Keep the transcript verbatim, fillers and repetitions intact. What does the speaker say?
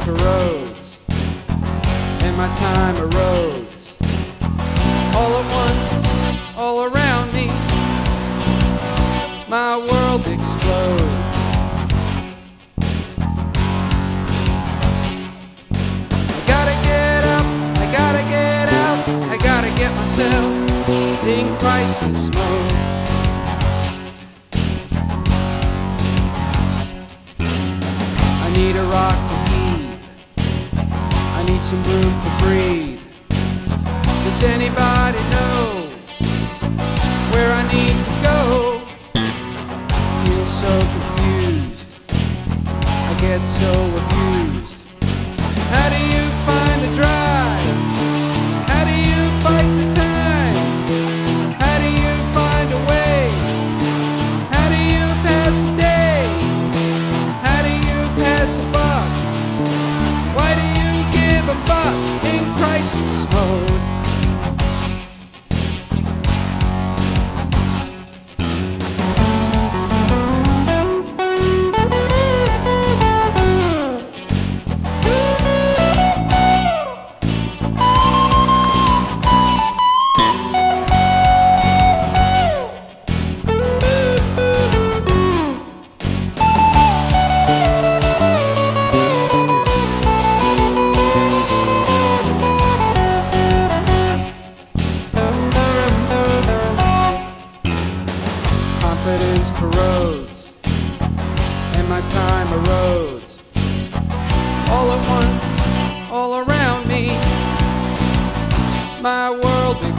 corrodes, and my time erodes. All at once, all around me, my world explodes. I gotta get up, I gotta get out, I gotta get myself in crisis mode. I need a rock to heave, I need some room to breathe. Does anybody know where I need to go? I feel so confused, I get so abused. How do you find the drive? How do you fight the time? How do you find a way? How do you pass the day? How do you pass a buck? Why do you give a fuck in crisis mode? Confidence corrodes, and my time erodes. All at once, all around me, my world explodes.